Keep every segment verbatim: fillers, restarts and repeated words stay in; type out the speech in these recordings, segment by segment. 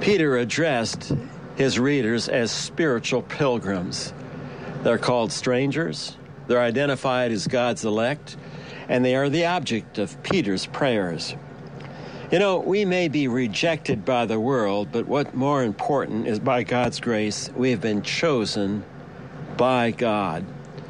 Peter addressed his readers as spiritual pilgrims. They're called strangers, they're identified as God's elect, and they are the object of Peter's prayers. You know, we may be rejected by the world, but what more important is by God's grace, we have been chosen by God.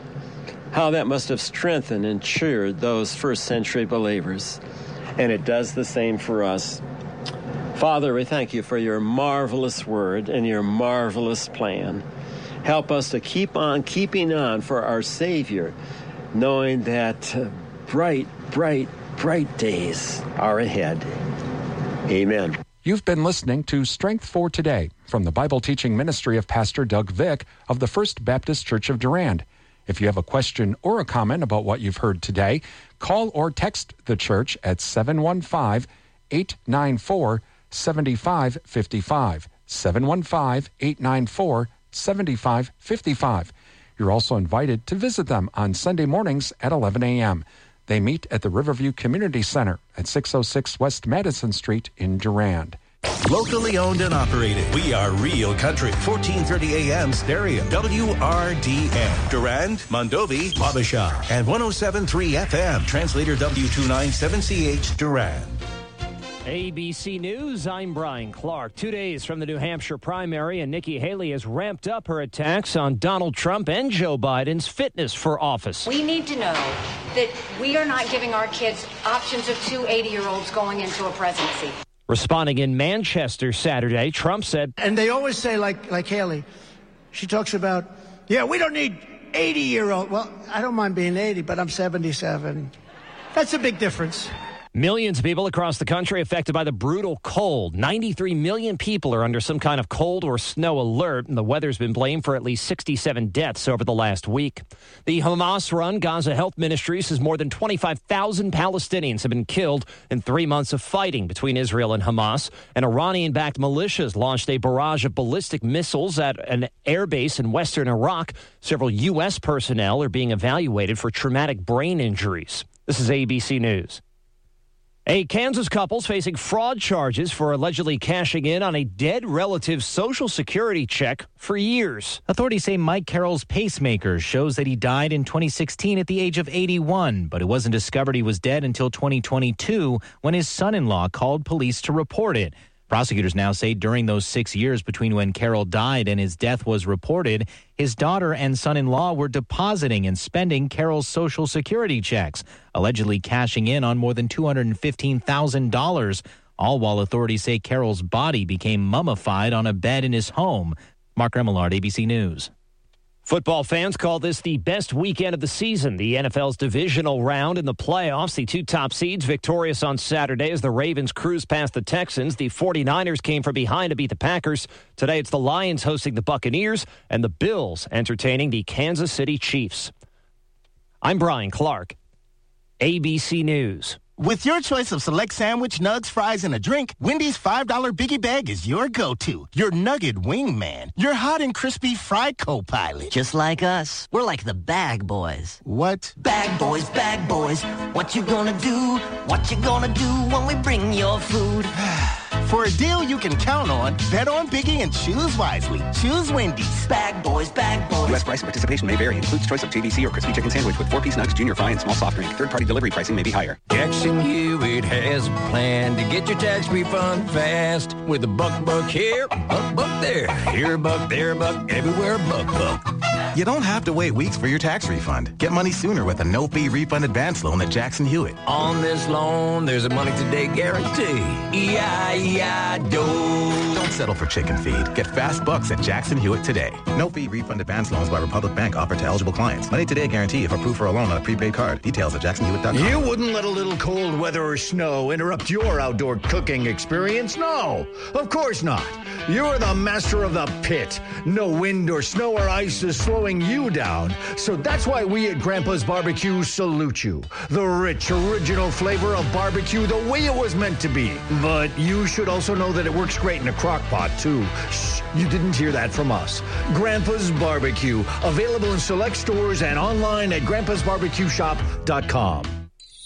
How that must have strengthened and cheered those first century believers. And it does the same for us. Father, we thank you for your marvelous word and your marvelous plan. Help us to keep on keeping on for our Savior, knowing that uh, bright, bright, bright days are ahead. Amen. You've been listening to Strength for Today from the Bible teaching ministry of Pastor Doug Vick of the First Baptist Church of Durand. If you have a question or a comment about what you've heard today, call or text the church at seven one five, eight nine four, seven five five five, seven one five, eight nine four, seven five five five. You're also invited to visit them on Sunday mornings at eleven a.m. They meet at the Riverview Community Center at six oh six West Madison Street in Durand. Locally owned and operated. We are Real Country. fourteen thirty a.m. stereo. W R D N. Durand, Mondovi, Wabasha. And one oh seven point three F M. Translator W two ninety-seven C H. Durand. A B C News, I'm Brian Clark. Two days from the New Hampshire primary, and Nikki Haley has ramped up her attacks on Donald Trump and Joe Biden's fitness for office. We need to know that we are not giving our kids options of two eighty-year-olds going into a presidency. Responding in Manchester Saturday, Trump said... And they always say, like, like Haley, she talks about, yeah, we don't need eighty-year-old. Well, I don't mind being eighty, but I'm seventy-seven. That's a big difference. Millions of people across the country affected by the brutal cold. ninety-three million people are under some kind of cold or snow alert, and the weather's been blamed for at least sixty-seven deaths over the last week. The Hamas-run Gaza Health Ministry says more than twenty-five thousand Palestinians have been killed in three months of fighting between Israel and Hamas. And Iranian-backed militias launched a barrage of ballistic missiles at an airbase in western Iraq. Several U S personnel are being evaluated for traumatic brain injuries. This is A B C News. A Kansas couple's facing fraud charges for allegedly cashing in on a dead relative's Social Security check for years. Authorities say Mike Carroll's pacemaker shows that he died in twenty sixteen at the age of eighty-one, but it wasn't discovered he was dead until twenty twenty-two when his son-in-law called police to report it. Prosecutors now say during those six years between when Carroll died and his death was reported, his daughter and son-in-law were depositing and spending Carroll's Social Security checks, allegedly cashing in on more than two hundred fifteen thousand dollars, all while authorities say Carroll's body became mummified on a bed in his home. Mark Remillard, A B C News. Football fans call this the best weekend of the season. The N F L's divisional round in the playoffs. The two top seeds victorious on Saturday as the Ravens cruised past the Texans. The 49ers came from behind to beat the Packers. Today it's the Lions hosting the Buccaneers and the Bills entertaining the Kansas City Chiefs. I'm Brian Clark, A B C News. With your choice of select sandwich, nugs, fries, and a drink, Wendy's five dollar Biggie Bag is your go-to. Your nugget wingman. Your hot and crispy fry co-pilot. Just like us. We're like the Bag Boys. What? Bag Boys, Bag Boys. What you gonna do? What you gonna do when we bring your food? For a deal you can count on, bet on Biggie and choose wisely. Choose Wendy's. Bag Boys, Bag Boys. U S price and participation may vary. Includes choice of J V C or crispy chicken sandwich with four-piece nugs, junior fry, and small soft drink. Third-party delivery pricing may be higher. Jackson Hewitt has a plan to get your tax refund fast with a buck buck here, a buck buck there. Here a buck, there a buck, everywhere a buck buck. You don't have to wait weeks for your tax refund. Get money sooner with a no-fee refund advance loan at Jackson Hewitt. On this loan, there's a money today guarantee. E I E I D O. Don't settle for chicken feed. Get fast bucks at Jackson Hewitt today. No-fee refund advance loans by Republic Bank offered to eligible clients. Money today guarantee if approved for a loan on a prepaid card. Details at jackson hewitt dot com. You wouldn't let a little cold weather or snow interrupt your outdoor cooking experience? No, of course not. You're the master of the pit. No wind or snow or ice is slowing you down. So that's why we at Grandpa's Barbecue salute you. The rich, original flavor of barbecue the way it was meant to be. But you should also know that it works great in a crock pot, too. Shh, you didn't hear that from us. Grandpa's Barbecue, available in select stores and online at grandpas barbecue shop dot com.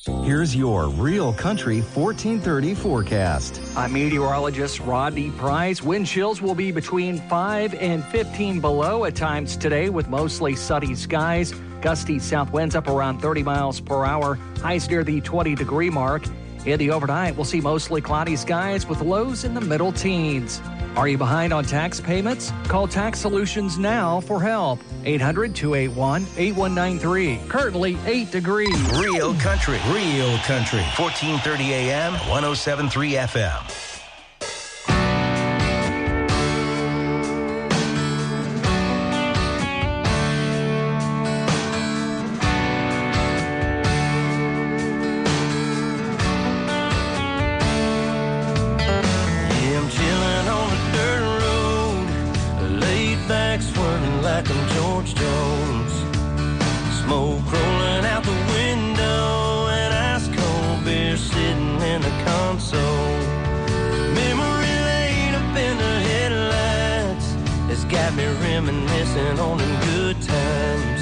Here's your Real Country fourteen thirty forecast. I'm meteorologist Rodney Price. Wind chills will be between five and fifteen below at times today with mostly sunny skies. Gusty south winds up around thirty miles per hour. Highs near the twenty degree mark. In the overnight, we'll see mostly cloudy skies with lows in the middle teens. Are you behind on tax payments? Call Tax Solutions now for help. eight hundred, two eight one, eight one nine three. Currently eight degrees. Real Country. Real Country. fourteen thirty A M, one oh seven point three F M. Like I'm George Jones. Smoke rolling out the window and ice cold beer sitting in the console. Memory lane up in the headlights has got me reminiscing on them good times.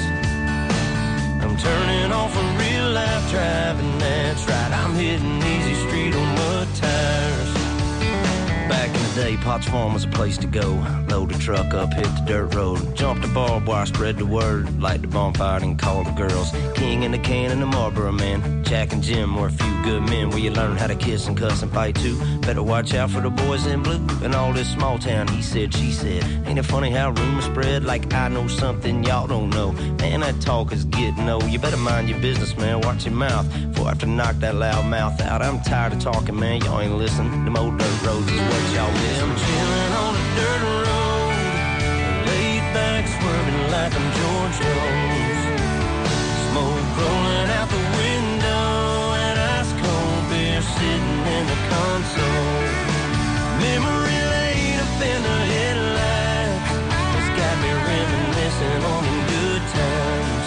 I'm turning off a real life driving, that's right, I'm hitting easy street on mud tires. Back in the day, Potts Farm was a place to go. Load the truck up, hit the dirt road. Jump the barbed wire, spread the word. Light the bonfire and call the girls. King in the can and the Marlboro man. Jack and Jim were a few good men where you learn how to kiss and cuss and fight too. Better watch out for the boys in blue. And all this small town, he said, she said. Ain't it funny how rumors spread like I know something y'all don't know? Man, that talk is getting old. You better mind your business, man. Watch your mouth before I have to knock that loud mouth out. I'm tired of talking, man. Y'all ain't listening. Them old dirt roads is what y'all miss. I'm chilling on a dirt road, laid back, swerving like I'm George Jones. Smoke rolling out the window and ice cold beer sitting in the console. Memory lane up in the headlights has got me reminiscing on them good times.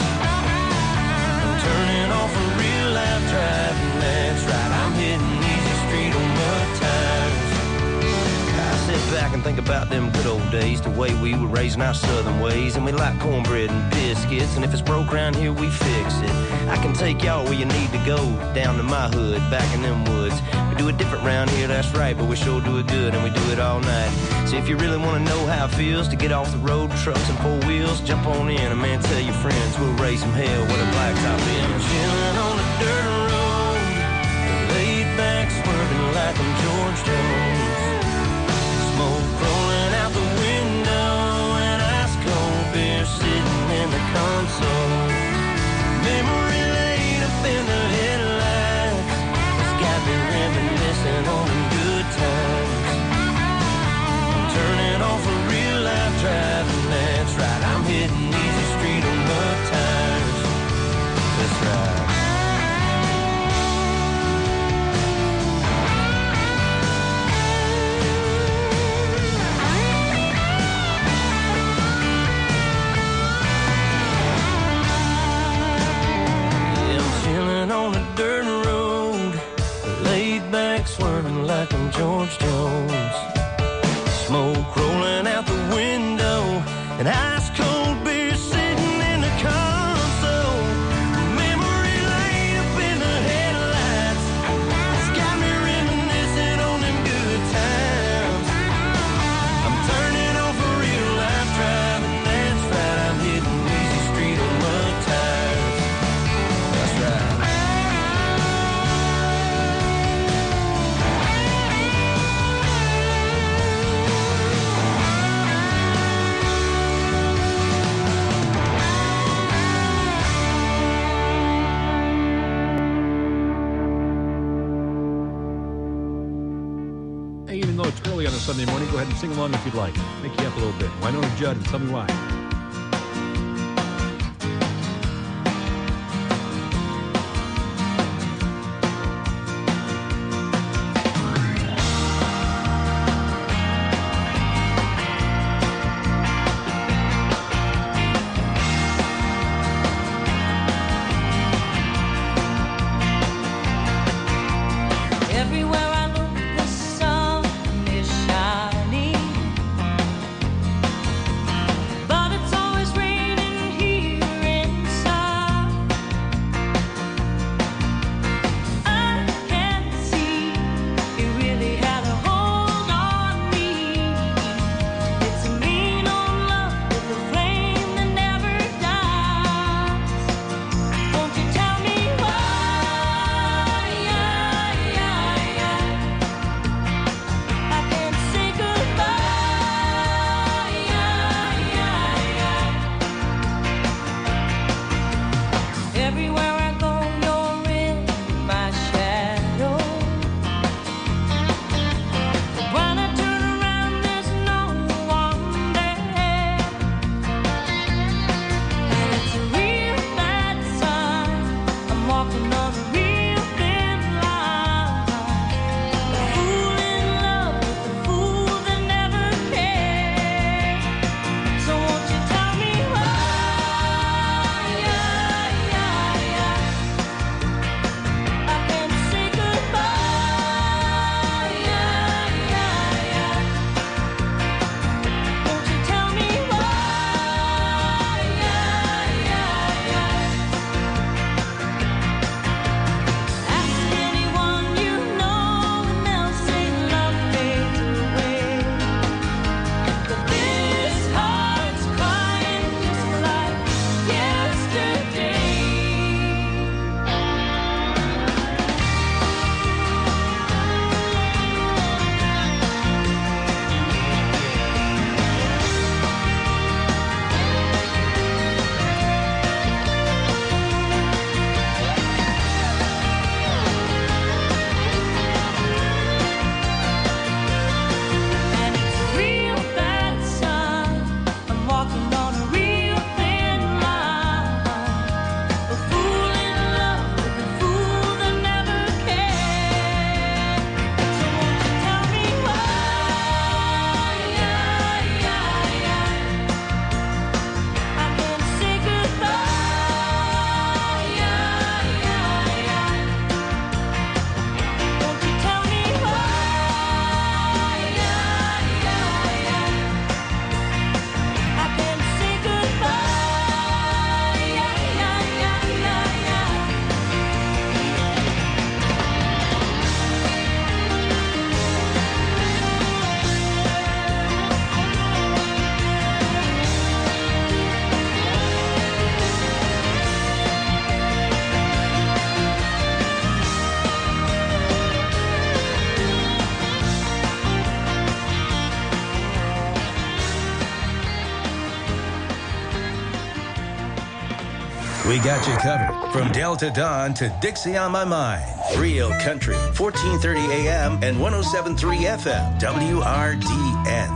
I'm turning off a real life driving, that's right, I'm hitting easy street on mud tires. Sit back and think about them good old days, the way we were raising our southern ways, and we like cornbread and biscuits, and if it's broke around here, we fix it. I can take y'all where you need to go, down to my hood, back in them woods. We do it different round here, that's right, but we sure do it good, and we do it all night. So if you really want to know how it feels to get off the road, trucks and four wheels, jump on in, and man, tell your friends, we'll raise some hell where the blacktop is. I'm chilling on a dirt road, laid back, swerving like I'm George Jones. Smoke rolling out the window and ice cold beer sitting in the console. Memory lane up in the headlights has got me reminiscing on them good times. I'm turning off a real life driving, that's right, I'm hitting easy street on mud tires. That's right. On a dirt road, laid back, swerving like I'm George Jones. Smoke rolling out the window, and ice cold beer sitting in the console. Memory lane up in the headlights, it's got me reminiscing on them good times. I'm turning off a real life driving, that's right, I'm hitting easy street on mud tires. That's right. Even though it's early on a Sunday morning, go ahead and sing along if you'd like. Make you up a little bit. Wynonna Judd, and tell me why. Everywhere I look, the sun is shining. But We got you covered from Delta Dawn to Dixie on My Mind. Real Country, fourteen thirty A M and one oh seven point three F M, W R D N.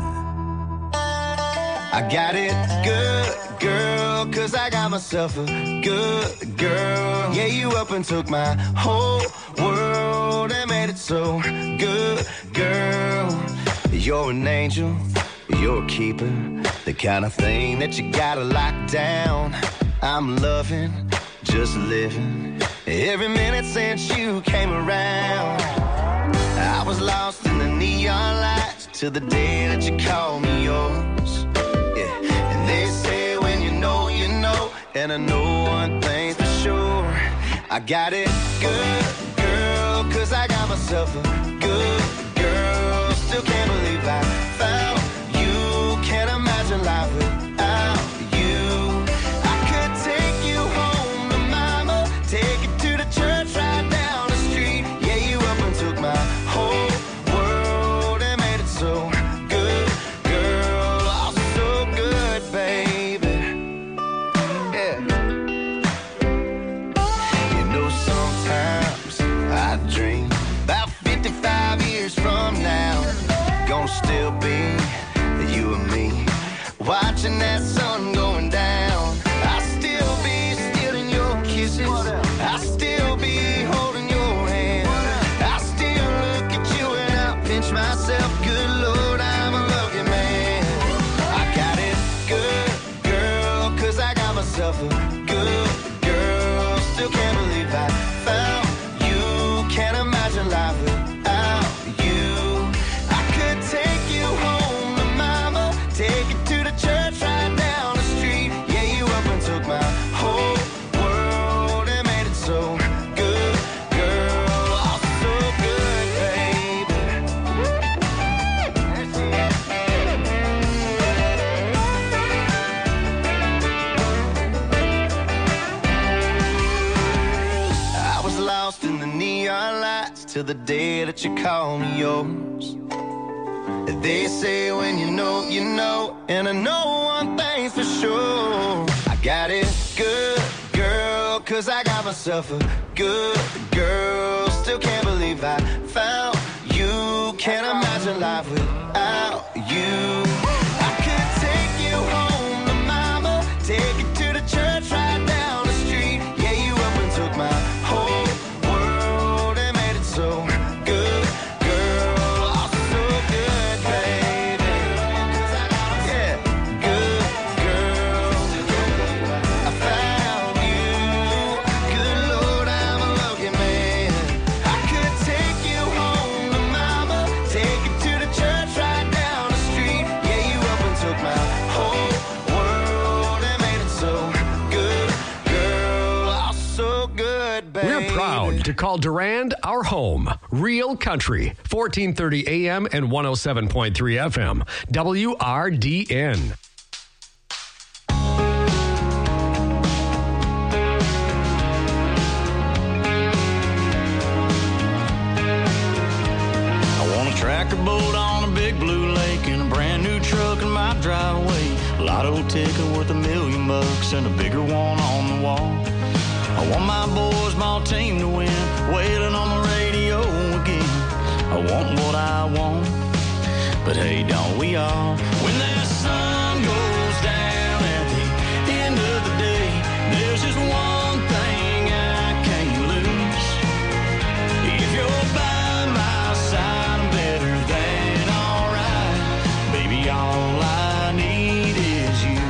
I got it good, girl, cause I got myself a good girl. Yeah, you up and took my whole world and made it so good, girl. You're an angel, you're a keeper, the kind of thing that you gotta lock down. I'm loving, just living, every minute since you came around. I was lost in the neon lights till the day that you called me yours. Yeah, and they say when you know, you know, and I know one thing for sure. I got it good, girl, cause I got myself a good girl. Still can't believe I found you, can't imagine life without you. I could take you home to mama, take you to the church right down the street. Yeah, you up and took my whole world and made it so good, girl. Oh, so good, baby. Yeah. You know, sometimes I dream about fifty-five years from now, gonna still be you and me, watching that sun going down. I still be stealing your kisses, I still be holding your hand, I still look at you and I pinch myself. Good Lord, I'm a lucky man. I got it good, girl, cause I got myself a good girl. Still can't believe I found you, can't imagine life without you. I could take you home to mama, take you to the church right down the street. Yeah, you up and took my whole world and made it so good, girl. Oh, so good, baby. I was lost in the neon lights till the day that you called me yours. They say when you know, you know, and I know one thing's for sure. I got it good, girl, cause I got myself a good girl. Still can't believe I found you, can't imagine life without you. I could take you home to mama, take you to the church right down the street. Yeah, you up and took my whole world and made it so good, girl. Oh, so good, baby. Yeah, good girl. I found you. Good Lord, I'm a lucky man. I could take you home to mama, take you to the church right down the street. Yeah, you up and took my whole world and made it so good, girl. Oh, so good, baby. We're proud to call Durand our home. Real Country, fourteen thirty A M and one oh seven point three F M, W R D N. I want a tractor boat on a big blue lake and a brand new truck in my driveway. A lotto ticket worth a million bucks and a bigger one on the wall. I want my boys, my team to win, wailing on the radio again. I want what I want, but hey, don't we all? When that sun goes down at the end of the day, there's just one thing I can't lose. If you're by my side, I'm better than alright. Baby, all I need is you.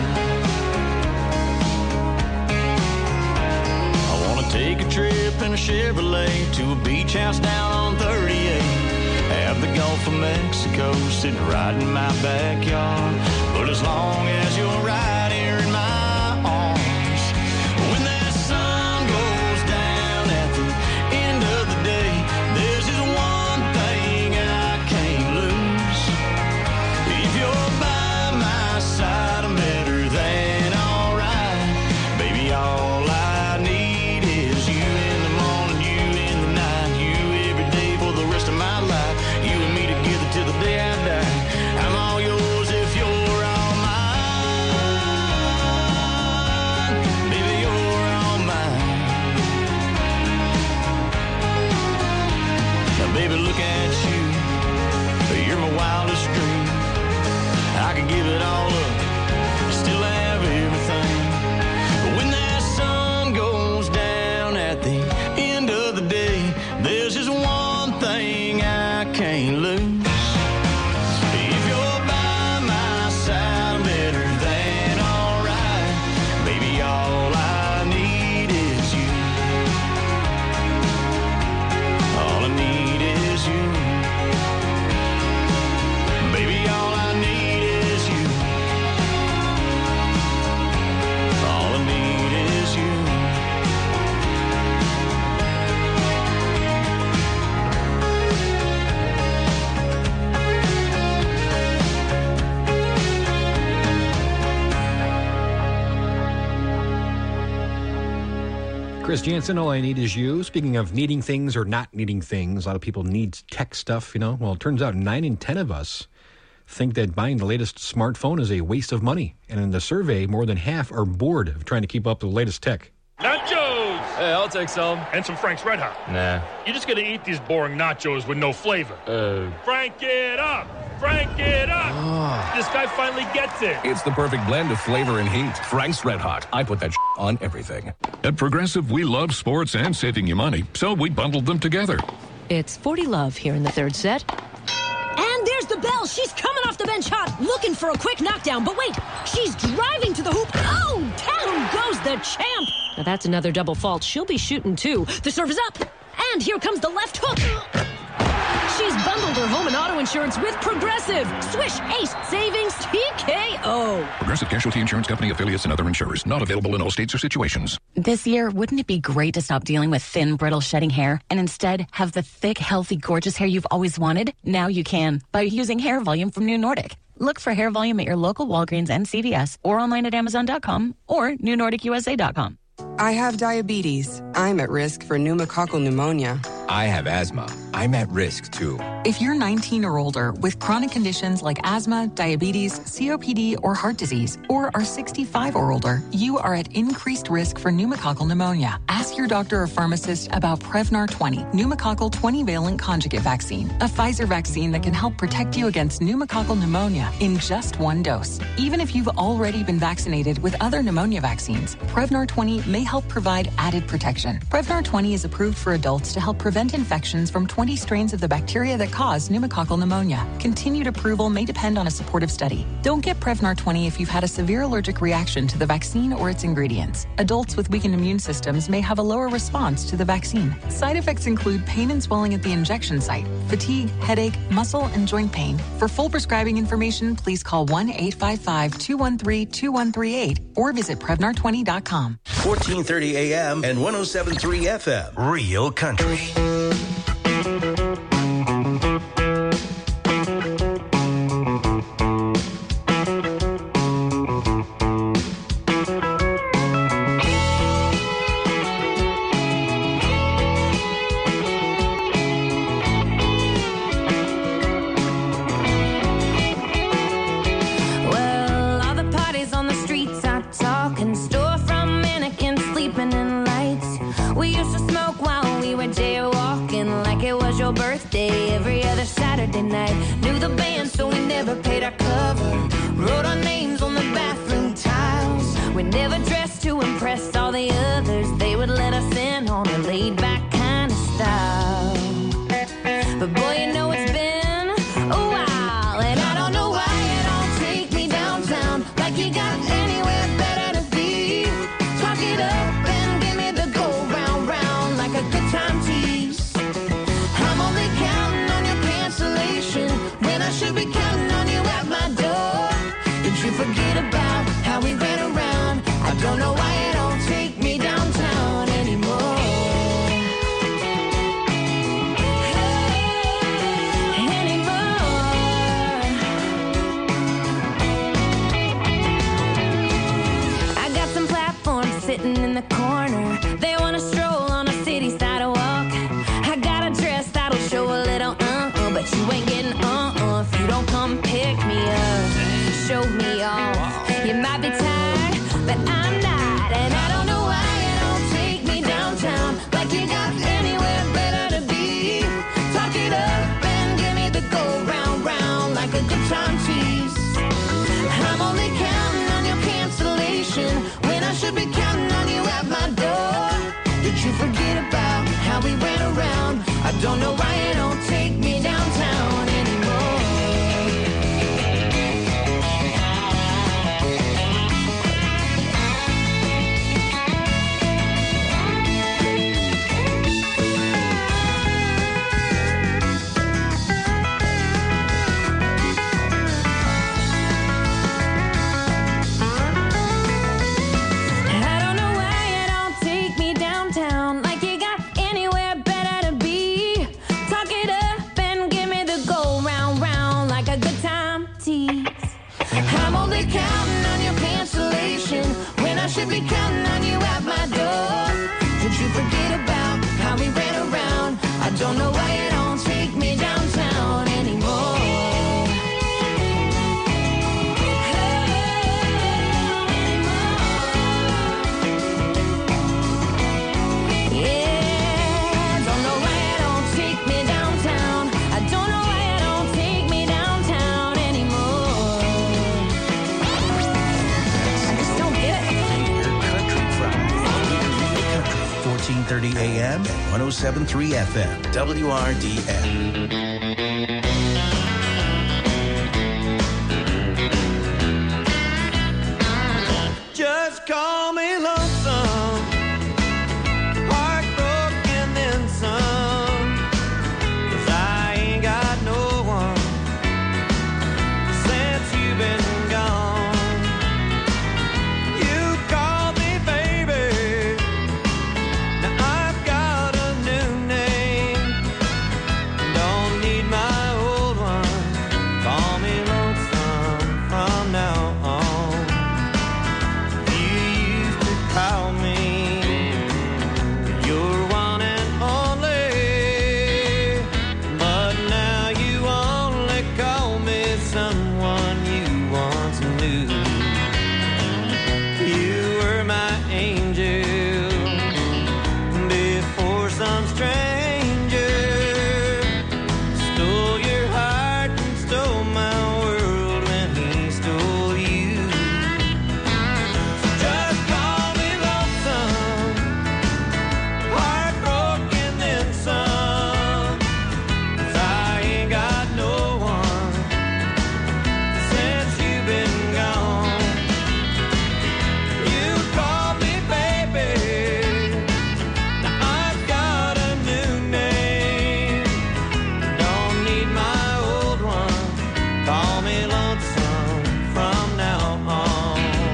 I want to take a trip in a Chevrolet to a beach house down on thirty-eight. Have the Gulf of Mexico sitting right in my backyard. But as long as you're right here in my arms, when that sun goes down at the end of the day, there's just one thing I can't lose. If you're by my side, I'm better than alright. Baby, all I need is you in the morning, you in the night, you every day for the rest of my life. You and me together till the day I die. I'm all yours if you're all mine. give it all up, you still have everything. But when that sun goes down at the end of the day, there's just one thing I can't lose. If you're by my side, I'm better than all right. Baby, all I need is you. All I need is you. Baby, all I need is you. All I need is you. Chris Jansen, All I Need Is You. Speaking of needing things or not needing things, a lot of people need tech stuff, you know. Well, it turns out nine in ten of us think that buying the latest smartphone is a waste of money. And in the survey, more than half are bored of trying to keep up with the latest tech. Nachos! Hey, I'll take some. And some Frank's Red Hot. Nah. You're just gonna eat these boring nachos with no flavor. Uh. Frank it up! Frank it up! Oh. This guy finally gets it. It's the perfect blend of flavor and heat. Frank's Red Hot. I put that on everything. At Progressive, we love sports and saving you money, so we bundled them together. It's forty love here in the third set. And there's the bell. She's coming off the bench hot, looking for a quick knockdown. But wait, she's driving to the hoop. Oh, down goes the champ. Now that's another double fault. She'll be shooting too. The serve is up. And here comes the left hook. She's bundled her home and auto insurance with Progressive. Swish, ace, savings, T K O. Progressive Casualty Insurance Company, affiliates, and other insurers. Not available in all states or situations. This year, wouldn't it be great to stop dealing with thin, brittle, shedding hair and instead have the thick, healthy, gorgeous hair you've always wanted? Now you can by using Hair Volume from New Nordic. Look for Hair Volume at your local Walgreens and C V S or online at amazon dot com or new nordic u s a dot com. I have diabetes. I'm at risk for pneumococcal pneumonia. I have asthma. I'm at risk too. If you're nineteen or older with chronic conditions like asthma, diabetes, C O P D, or heart disease, or are sixty-five or older, you are at increased risk for pneumococcal pneumonia. Ask your doctor or pharmacist about Prevnar twenty, pneumococcal twenty-valent conjugate vaccine, a Pfizer vaccine that can help protect you against pneumococcal pneumonia in just one dose. Even if you've already been vaccinated with other pneumonia vaccines, Prevnar twenty may help provide added protection. Prevnar twenty is approved for adults to help prevent infections from twenty strains of the bacteria that cause pneumococcal pneumonia. Continued approval may depend on a supportive study. Don't get Prevnar twenty if you've had a severe allergic reaction to the vaccine or its ingredients. Adults with weakened immune systems may have a lower response to the vaccine. Side effects include pain and swelling at the injection site, fatigue, headache, muscle, and joint pain. For full prescribing information, please call one eight five five, two one three, two one three eight or visit Prevnar twenty dot com. fourteen thirty A M and one oh seven point three F M. Real Country. Well, all the parties on the streets are talking, storefront mannequins sleeping in lights. We used to smoke while we were jaywalking, like it was your birthday every other Saturday night. Knew the band, so we never paid our cover. Wrote our names on the bathroom tiles. We never dressed to impress all the others. They would let us in on a laid-back kind of style. But boy, you know it's been a while, and I don't know why you don't take me downtown like you got anywhere better to be. Talk it up and give me the go round round like a good time tease. I'm only counting on your cancellation when I should be counting on you at my door. You don't know why you don't take me downtown anymore. I don't know why you don't take me downtown, like you got anywhere better to be. Talk it up and give me the go round round like a good time tease. I'm only counting on your cancellation when I should be counting on you at my door. Did you forget about how we ran around? I don't know why you don't take me downtown anymore. Yeah, don't know why you don't take me downtown. I don't know why you don't take me downtown anymore. I just don't get it. Country Friday. fourteen thirty A M and one oh seven point three F M. W R D N. Just call me lonesome, heartbroken then some, 'cause I ain't got no one since you've been gone. You called me baby, now I've got a new name. Don't need my old one, call me lonesome from now on. You used to call me your one and only, but now you only call me someone you once knew. You were my angel before some stranger stole your heart and stole my world when he stole you. Just call me lonesome, heartbroken then some, 'cause I ain't got no one since you've been gone. You called me baby, now I've got a new name. Don't need my old one, call me lonesome from now on.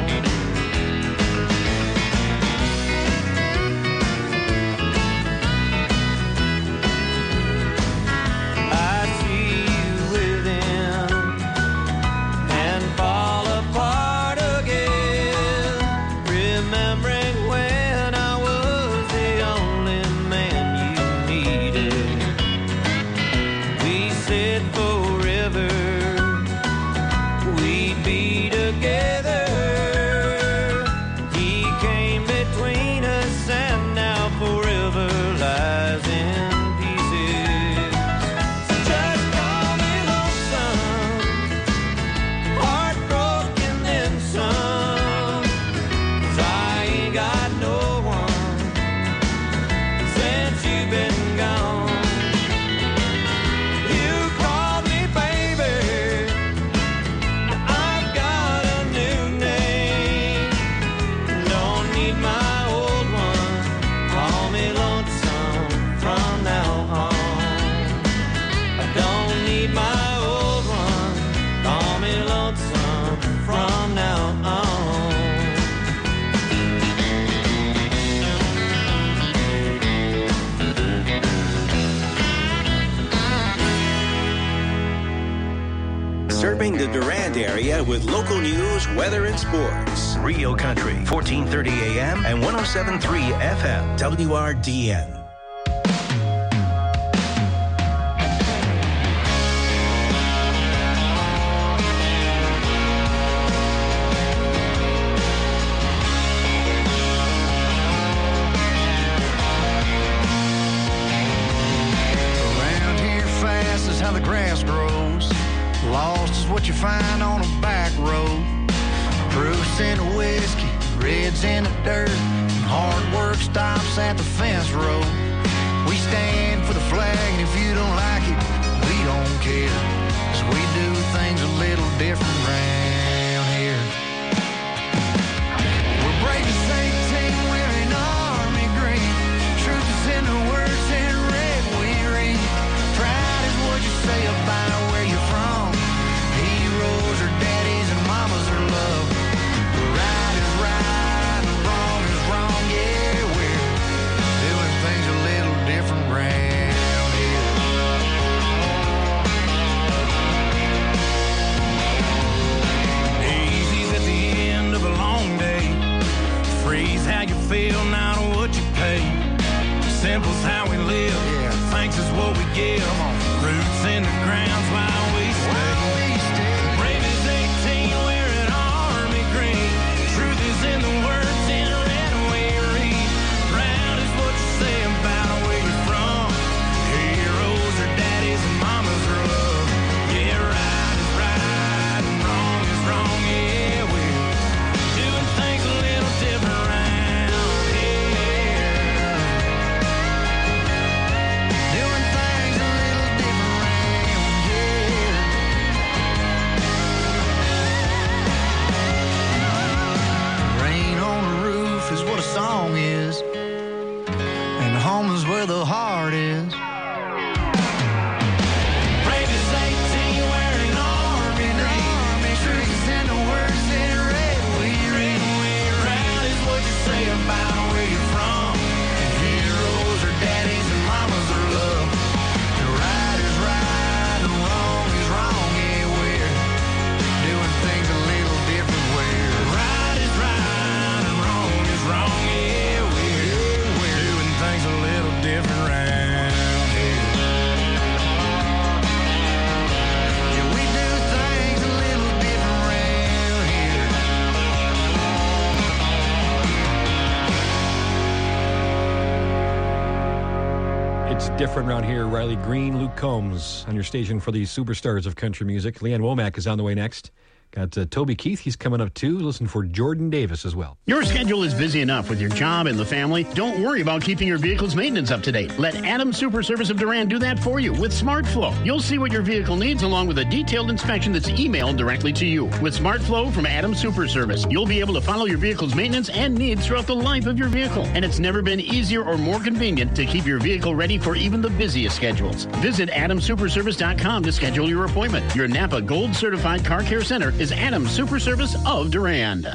I see you with him and fall apart again, remembering when I was the only man you needed. We said forever we'd be together. He came between us and now forever lies in pieces. So just call me lonesome, heartbroken then some, 'cause I ain't got no one since you've been gone. You called me baby, now I've got a new name. Don't need my old one, call me lonesome from now on. I don't need my old one, call me lonesome from now on. Serving the Durand area with local news, weather, and sports. Rio Country, fourteen thirty A M and one oh seven point three F M. W R D N. Around here fast is how the grass grows. Lost is what you find on a back road. Proofs in the whiskey, reds in the dirt, and hard work stops at the fence road. We stand for the flag, and if you don't like it, we don't care. 'Cause we do things a little different round here. We're brave as eighteen, wearing army green. Truth is in the words in red we read. Pride is what you say about where you're from. Heroes are daddies and mamas are love. Right is right and wrong is wrong. Yeah, we're doing things a little different round here. Easy's at the end of a long day. Freeze how you feel, not what you pay. Simple's how we live. Yeah. Thanks is what we give. Roots in the ground's why we stay. Brave as eighteen, wearing army green. Truth is in the words in red we read. Proud is what you say about where you're from. Heroes are daddies and mamas are love. Yeah, right is right and wrong is wrong. Yeah, we're doing things a little different around here. Doing things a little different around here. Rain on the roof is what a song is, and home is where the heart is. Brave as eighteen, wearing army green. Truth is in the words in red we read. Proud is what you say about where you're from. Heroes are daddies and mamas are love. The right is right and wrong is wrong. Yeah, we're doing things a little different. Where right is right and wrong is wrong. Yeah, we're, we're doing things a little different round here. Yeah, we do things a little different round here. It's different around here. Riley Green, Luke Combs on your station for the superstars of country music. Leanne Womack is on the way next. Got uh, Toby Keith. He's coming up too. Listen for Jordan Davis as well. Your schedule is busy enough with your job and the family. Don't worry about keeping your vehicle's maintenance up to date. Let Adams Super Service of Durand do that for you with SmartFlow. You'll see what your vehicle needs along with a detailed inspection that's emailed directly to you. With SmartFlow from Adams Super Service, you'll be able to follow your vehicle's maintenance and needs throughout the life of your vehicle. And it's never been easier or more convenient to keep your vehicle ready for even the busiest schedules. Visit adams super service dot com to schedule your appointment. Your Napa Gold Certified Car Care Center is Adams Super Service of Durand.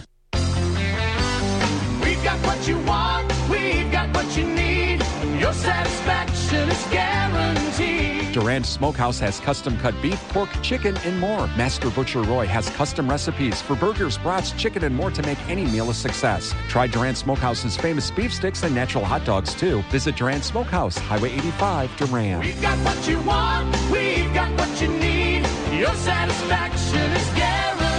We've got what you want, we've got what you need. Your satisfaction is guaranteed. Durand Smokehouse has custom-cut beef, pork, chicken, and more. Master Butcher Roy has custom recipes for burgers, brats, chicken, and more to make any meal a success. Try Durand Smokehouse's famous beef sticks and natural hot dogs, too. Visit Durand Smokehouse, Highway eighty-five, Durand. We've got what you want, we've got what you need. Your satisfaction is guaranteed.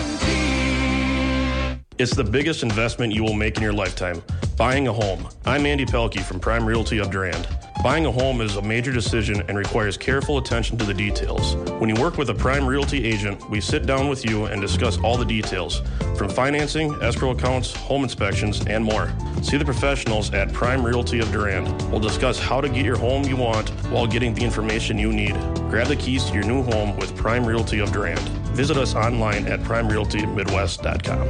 It's the biggest investment you will make in your lifetime, buying a home. I'm Andy Pelkey from Prime Realty of Durand. Buying a home is a major decision and requires careful attention to the details. When you work with a Prime Realty agent, we sit down with you and discuss all the details, from financing, escrow accounts, home inspections, and more. See the professionals at Prime Realty of Durand. We'll discuss how to get your home you want while getting the information you need. Grab the keys to your new home with Prime Realty of Durand. Visit us online at prime realty midwest dot com.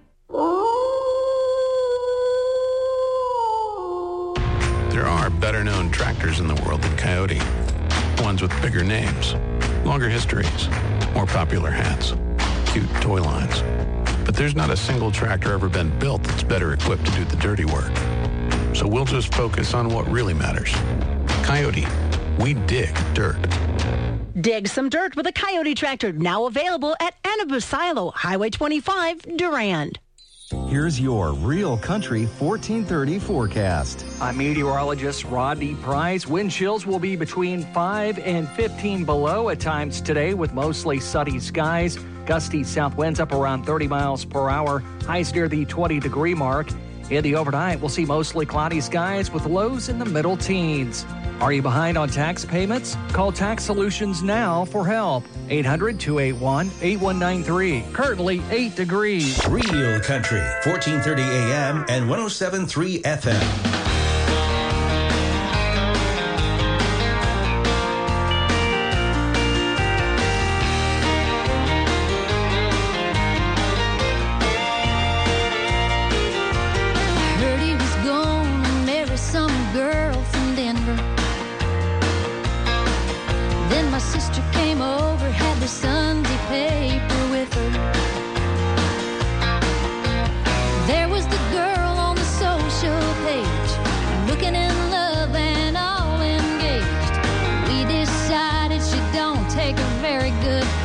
There are better-known tractors in the world than Coyote. Ones with bigger names, longer histories, more popular hats, cute toy lines. But there's not a single tractor ever been built that's better equipped to do the dirty work. So we'll just focus on what really matters. Coyote, we dig dirt. Dig some dirt with a Coyote tractor, now available at Anabu Silo, Highway twenty-five, Durand. Here's your Real Country fourteen thirty forecast. I'm meteorologist Rodney Price. Wind chills will be between five and fifteen below at times today with mostly sunny skies. Gusty south winds up around thirty miles per hour. Highs near the twenty degree mark. In the overnight, we'll see mostly cloudy skies with lows in the middle teens. Are you behind on tax payments? Call Tax Solutions now for help. eight hundred, two eight one, eight one nine three. Currently eight degrees. Real Country, fourteen thirty A M and one oh seven point three F M.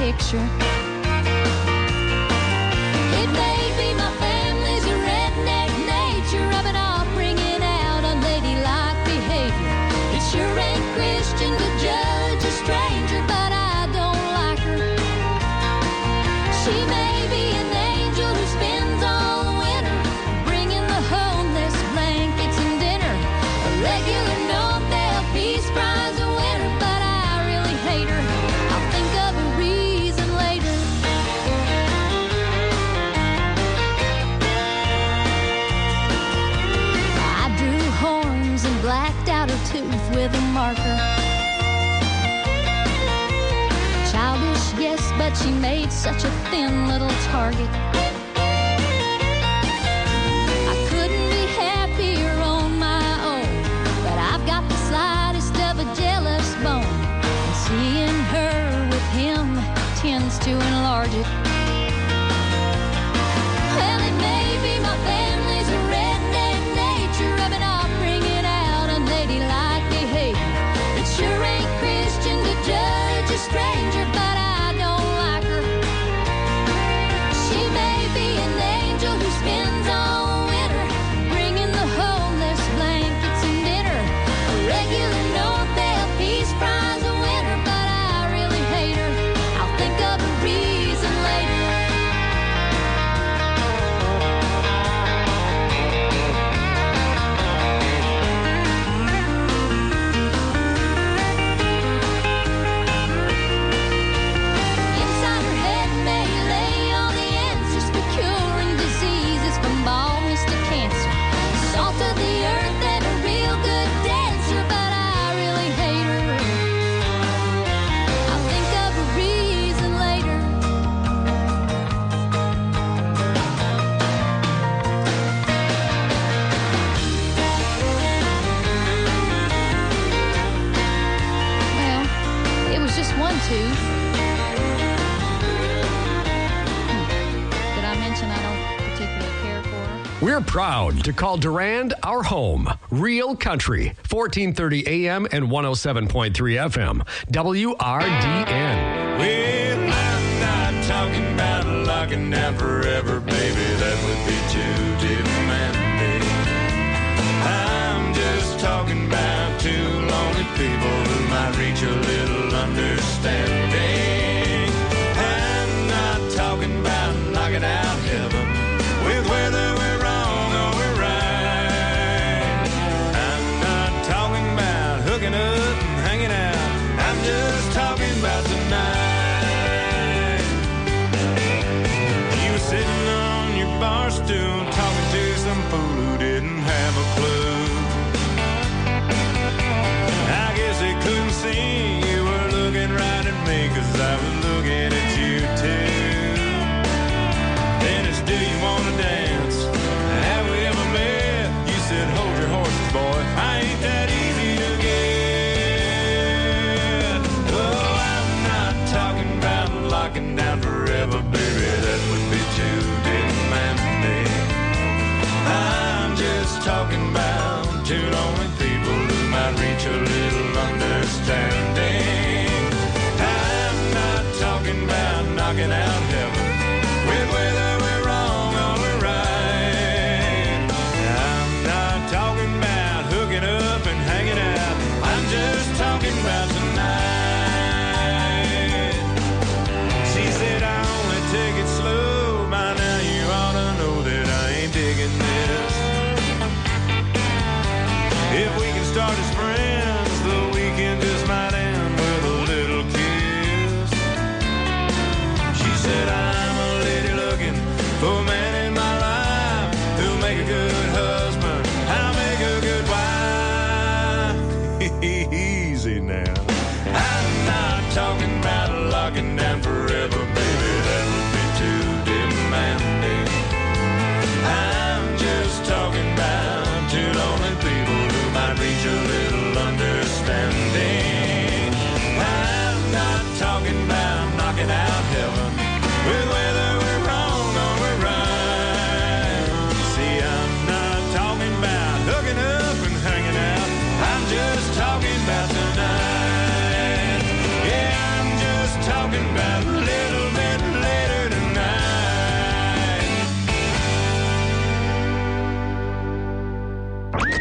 picture. It may be my family's redneck nature, rubbing off, bringing out unladylike behavior. It sure ain't Christian to judge a stranger, but I don't like her. She may be an angel who spends all the winter bringing the homeless blankets and dinner. A regular Nobel Peace Prize winner, but I really hate her. I'll think of a reason later. I drew horns and blacked out her tooth with a marker. Childish, yes, but she made such a thin little target. I couldn't be happier on my own, but I've got the slightest of a jealous bone, and seeing her with him tends to enlarge it. Well, it may be my family's redneck nature, rubbing off, bringing out unladylike behavior. It sure ain't Christian to judge a stranger, but I don't like her. She may be an angel who spends all winter bringing the homeless blankets and dinner. A regular Nobel Peace Prize winner, but I really hate her. I'll think of a reason later. Inside her head may lay all the answers for curing diseases, from baldness to cancer. Salt of the earth and a real good dancer, but I really hate her. I'll think of a reason later. Well, it was just one tooth. Did I mention I don't particularly care for her? We're proud to call Durand our home. Real Country, fourteen thirty A M and one oh seven point three F M. W R D N. Well, I'm not talking about locking down forever, baby. That would be too demanding. I'm just talking about two lonely people who might reach a little understanding. I'm not talking about knocking out heaven with whether we're wrong or we're right. I'm not talking about hooking up and hanging out. I'm just talking about tonight. You were sitting on your bar stool talking to some fool who didn't have a clue. I guess they couldn't see you were looking right at me, 'cause I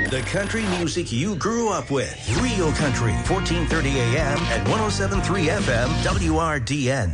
The country music you grew up with. Real Country, fourteen thirty A M and one oh seven point three F M, W R D N.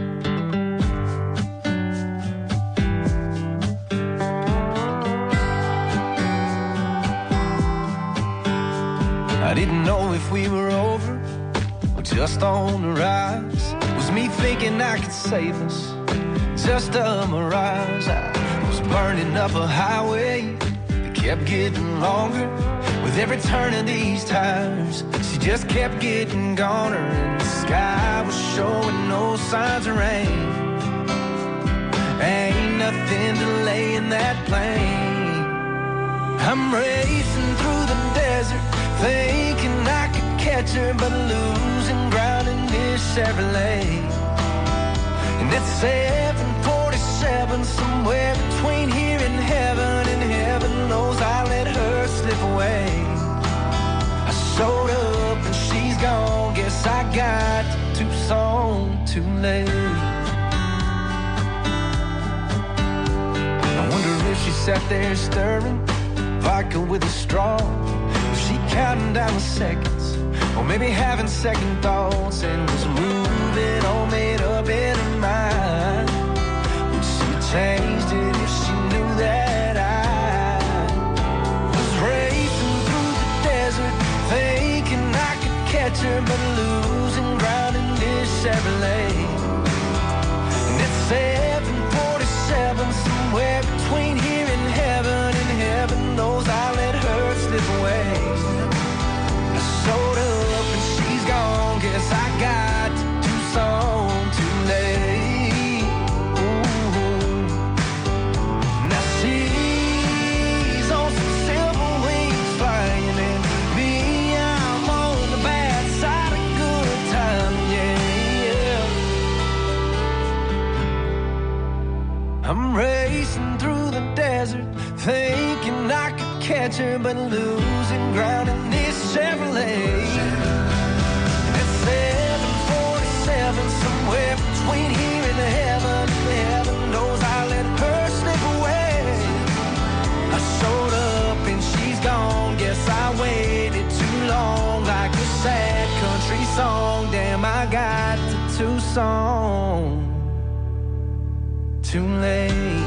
I didn't know if we were over or just on the rise. Was me thinking I could save us? Just a mirage. I was burning up a highway that kept getting longer. With every turn of these tires, she just kept getting goner. And the sky was showing no signs of rain. Ain't nothing delaying that plane. I'm racing through the desert, thinking I could catch her, but losing ground in this Chevrolet. And it's seven forty-seven, somewhere between here and heaven, and heaven knows I let her slip away. I showed up and she's gone, guess I got to Tucson too late. I wonder if she sat there stirring vodka with a straw. Was she counting down the seconds, or maybe having second thoughts, and was moving all made up in her mind? Would she have changed it if she knew that I was racing through the desert, thinking I could catch her, but losing ground in this Chevrolet? And it's seven forty-seven, somewhere between here and heaven, and heaven knows I let her slip away. I showed up and she's gone, guess I got to Tucson too late. Ooh. Now she's on some silver wings flying, and me, I'm on the bad side of good time, yeah, yeah. I'm racing through the desert, thinking I could catch her, but losing ground in this Chevrolet. It's seven forty-seven, somewhere between here and heaven, and heaven knows I let her slip away. I showed up and she's gone, guess I waited too long, like a sad country song. Damn, I got to Tucson too late.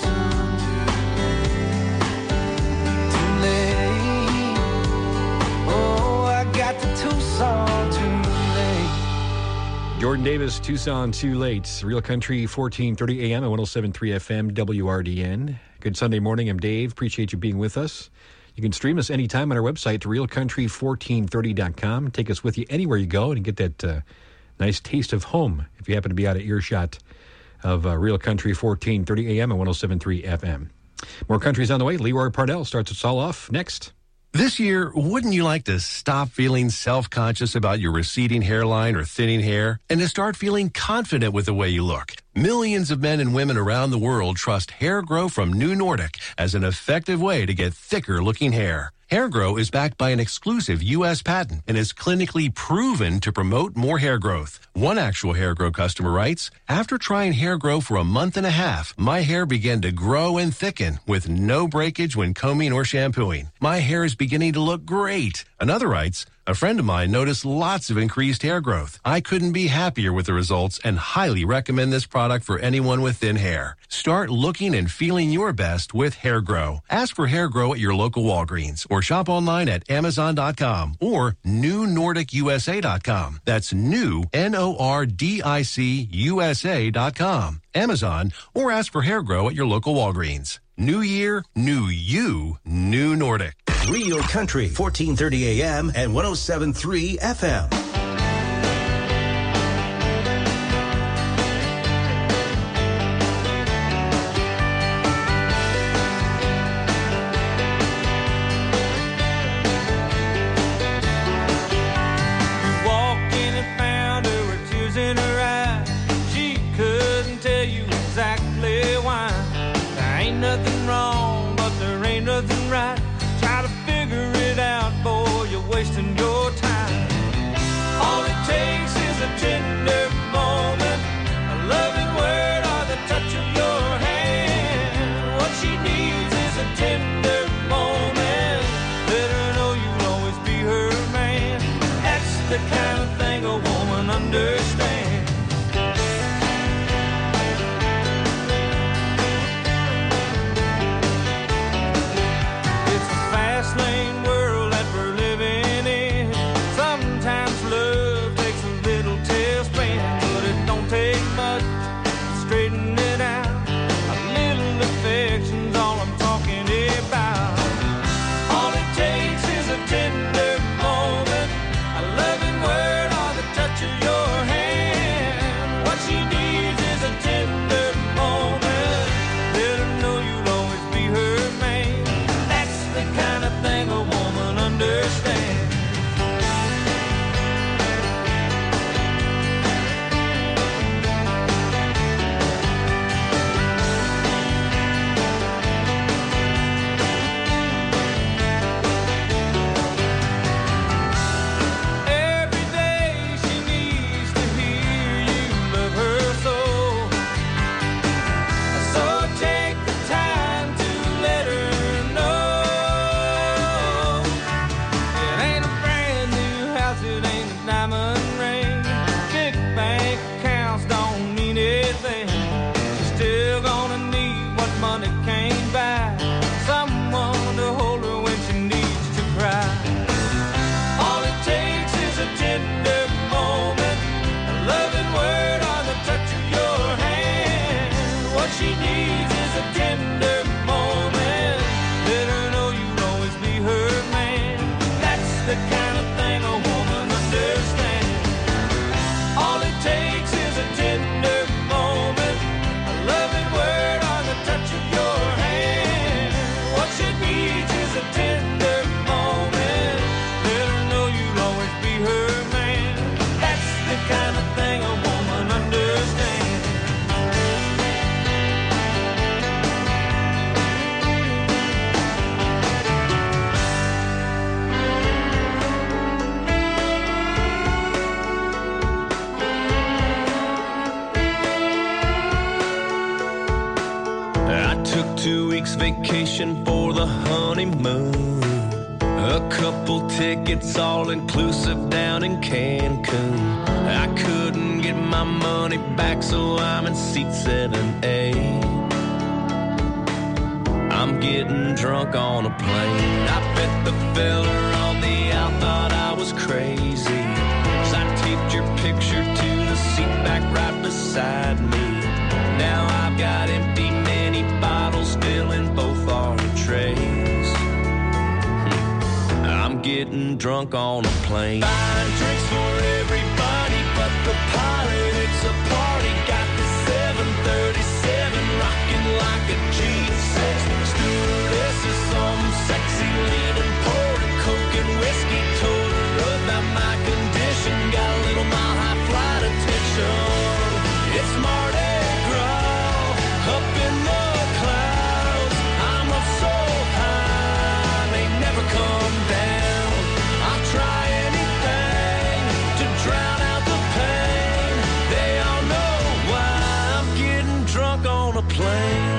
Tucson too late. Jordan Davis, Tucson Too Late. Real Country, fourteen thirty A M at one oh seven point three F M, W R D N. Good Sunday morning. I'm Dave. Appreciate you being with us. You can stream us anytime on our website to real country fourteen thirty dot com. Take us with you anywhere you go and get that uh, nice taste of home if you happen to be out of earshot of uh, Real Country, fourteen thirty A M at one oh seven point three F M. More countries on the way. Leroy Pardell starts us all off next. This year, wouldn't you like to stop feeling self-conscious about your receding hairline or thinning hair and to start feeling confident with the way you look? Millions of men and women around the world trust Hair Grow from New Nordic as an effective way to get thicker-looking hair. Hair Grow is backed by an exclusive U S patent and is clinically proven to promote more hair growth. One actual Hair Grow customer writes, "After trying Hair Grow for a month and a half, my hair began to grow and thicken with no breakage when combing or shampooing. My hair is beginning to look great." Another writes, "A friend of mine noticed lots of increased hair growth. I couldn't be happier with the results and highly recommend this product for anyone with thin hair." Start looking and feeling your best with Hair Grow. Ask for Hair Grow at your local Walgreens or shop online at amazon dot com or new nordic u s a dot com. That's new, N O R D I C U S A dot com. Amazon, or ask for Hair Grow at your local Walgreens. New year, new you, New Nordic. Real Country, fourteen thirty A M and one oh seven point three F M. Walked in and found her with tears in her eyes. She couldn't tell you exactly why. There ain't nothing wrong, but there ain't nothing right. Try to figure it out, boy, you're wasting your time. All it takes is a tender moment, a loving word, or the touch of your hand. What she needs is a tender moment, a someone that came by, someone to hold her when she needs to cry. All it takes is a tender moment, a loving word or the touch of your hand. What she needs is a tender moment, let her know you'll always be her man. That's the kind of thing a woman understands. All it takes is a tender moment, a loving word or the touch of your hand. What she needs is a tender moment, let her know you'll always be her man. That's the kind of thing a woman understands. I took two weeks vacation for the honeymoon. A couple tickets all inclusive down in Cancun. I couldn't get my money back, so I'm in seat seven A. I'm getting drunk on a plane. I bet the fella on the out thought I was crazy, 'cause I taped your picture to the seat back right beside me. Now I've got empty mini bottles filling both our trays. I'm getting drunk on a plane. Buying drinks for everybody but the pilot. It's a party. Got the seven thirty-seven rocking like a G six. Stewardess is some sexy leaning, pouring coke and whiskey. Told her about my condition. Got a little mile high flight attention. It's Mardi Gras up in the clouds. I'm up so high, may never come down. I'll try anything to drown out the pain. They all know why I'm getting drunk on a plane.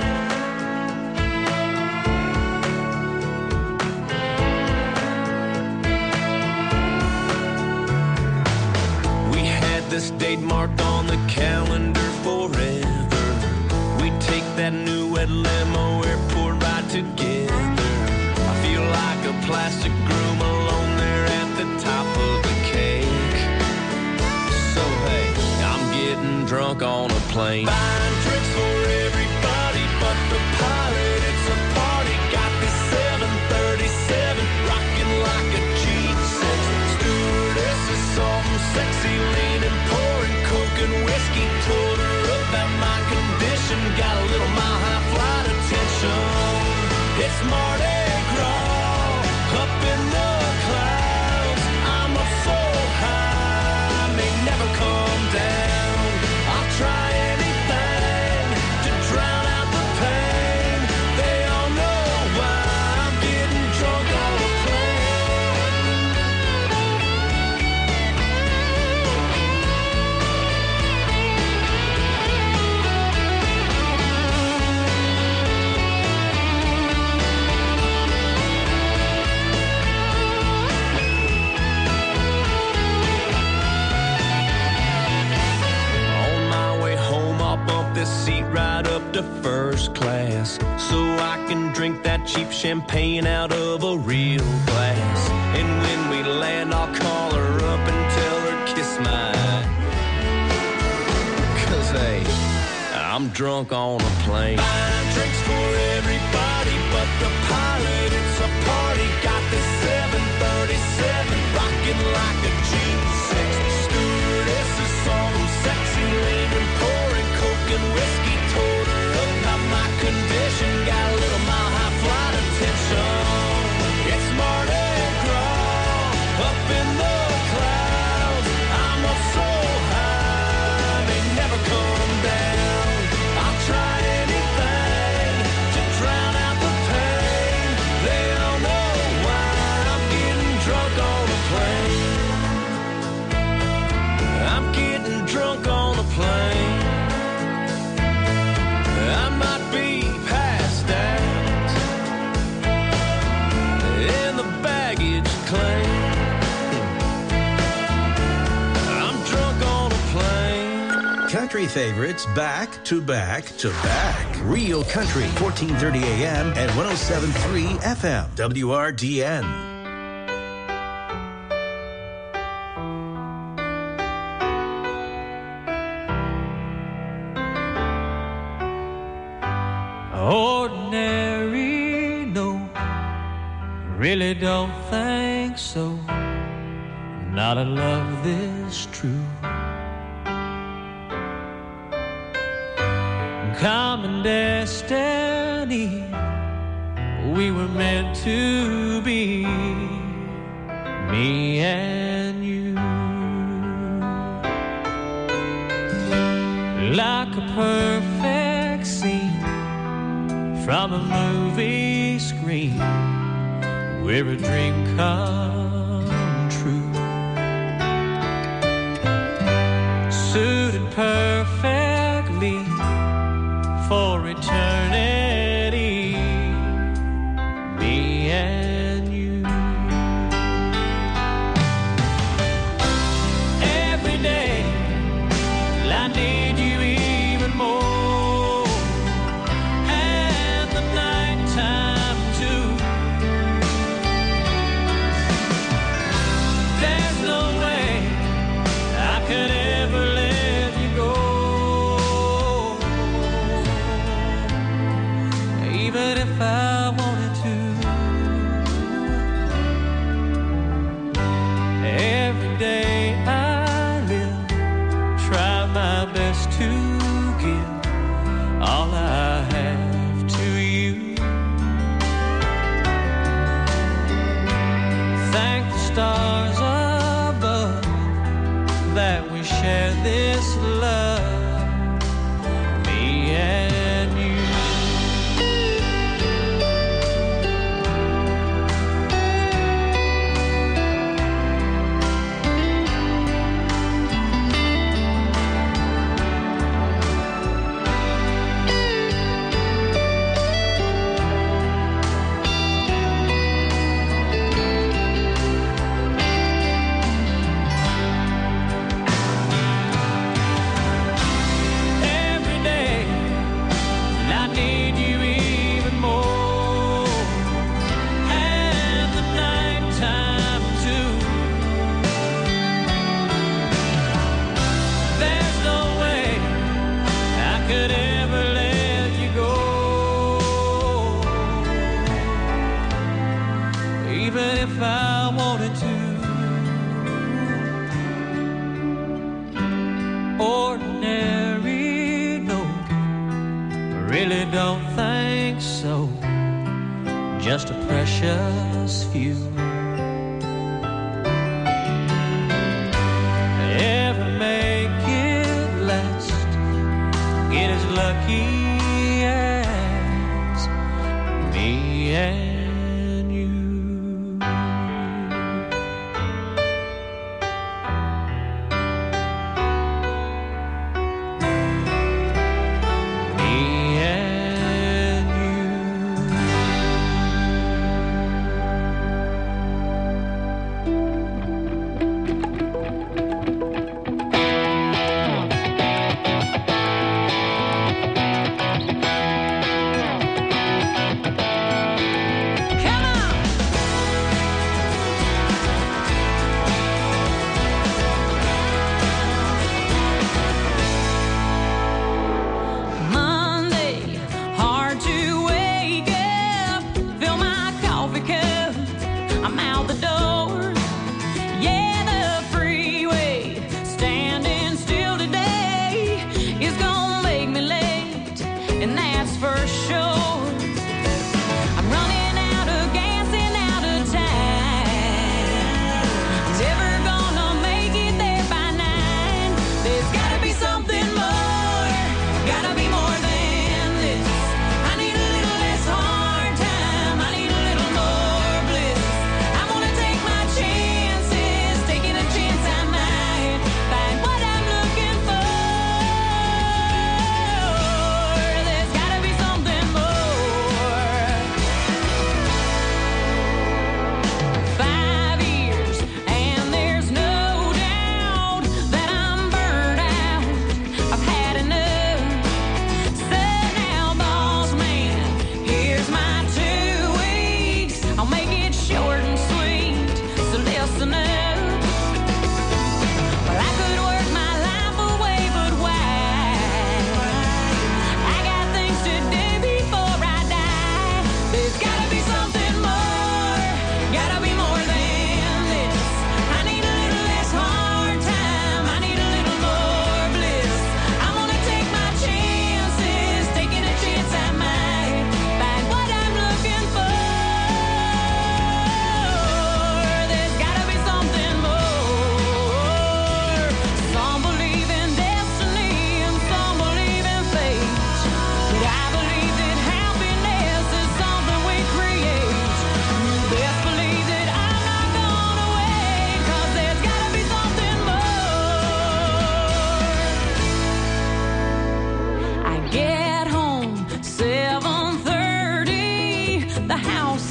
We had this date marked on the calendar forever. We take that new wet limo airport ride together. I feel like a plastic groom alone there at the top of the cake. So hey, I'm getting drunk on a plane. Buying drinks for everybody but the pilot. It's a party. Got this seven thirty-seven rocking like a G six. Stewardess is some sexy leaning, pouring coke and whiskey. Told her about my condition. Got a little mile high flight attention. It's Mardi Gras up in the clouds. I'm up so high, may never come down. I'll try anything to drown out the pain. They all know why I'm getting drunk on a seat right up to first class, so I can drink that cheap champagne out of a real glass. And when we land, I'll call her up and tell her kiss my eye. 'Cause hey, I'm drunk on a plane. Buying drinks for everybody but the pilot. It's a party. Got this seven thirty-seven rocking like a G six. Stewardess is some sexy lady, pouring coke and whiskey. Told her about my condition. Got a little mile high flight attention. It's Mardi Gras up in the clouds. I'm up so high, may never come down. I'll try anything to drown out the pain. They all know why I'm getting drunk on a plane. country favorites back to back to back. Real Country, fourteen thirty A M and one oh seven point three F M. W R D N. Ordinary, no, really don't think so. Not a love this true. Common destiny, we were meant to be, me and you. Like a perfect scene from a movie screen, where a dream come true. Suited perfectly for eternity, me and you. Every day I need you even more, and the nighttime too. There's no way I could ever let you go, even if I wanted to. Every day I live, try my best to give all I have to you. Thank the stars above that we share this love, me and you. Every day I need you even more, and the nighttime too. There's no way I could ever let you go, even if I wanted to. Ordinary, no, really don't think so. Just a precious few. Ever make it last, get as lucky as me and you. Me and you. Monday, hard to wake up, fill my coffee cup, I'm out the door. Yeah, the freeway, standing still today, is gonna make me late, and that's for sure. I'm running out of gas and out of time. Never gonna make it there by nine. There's gotta be something more, gotta be more than this. I need a little less hard time, I need a little more bliss. I'm gonna take my chances, taking a chance I might find what I'm looking for. There's gotta be something more.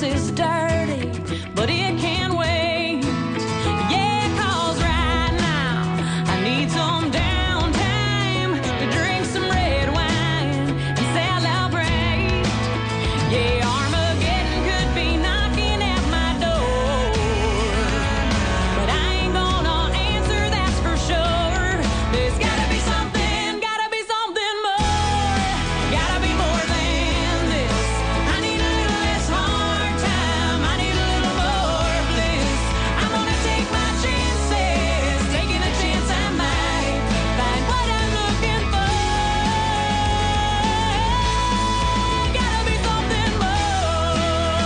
is dirty, but it can wait. Yeah, 'cause right now I need some downtime to drink some red wine and celebrate. Yeah, Armageddon could be knocking at my door, but I ain't gonna answer, that's for sure. There's gotta be something, gotta be something more, gotta be more than this. I need a little less hard time, I need a little more bliss. I'm gonna take my chances, taking a chance I might find what I'm looking for. Gotta be something more.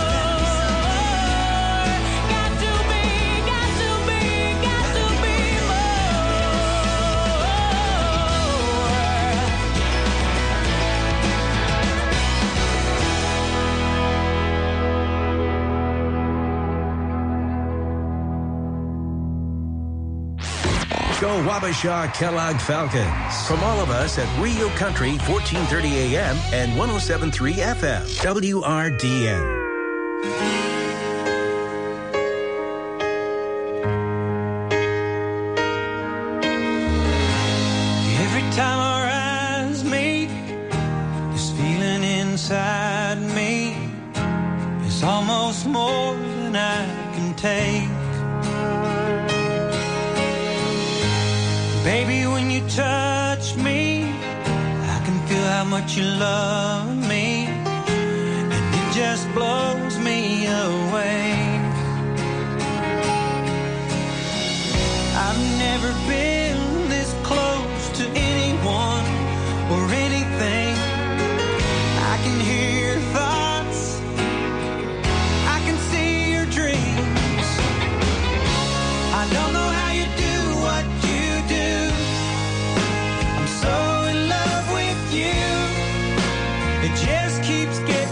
Got to be, got to be, got to be Go Wabasha Kellogg Falcons. From all of us at Rio Country, fourteen thirty A M and one oh seven point three F M, W R D N. Every time our eyes meet, this feeling inside me is almost more than I can take. Baby, when you touch me, I can feel how much you love me, and it just blows me away. I've never been this close to anyone or anything. I can hear your thoughts, I can see your dreams. I don't know how you do what you do. I'm so in love with you, it just keeps getting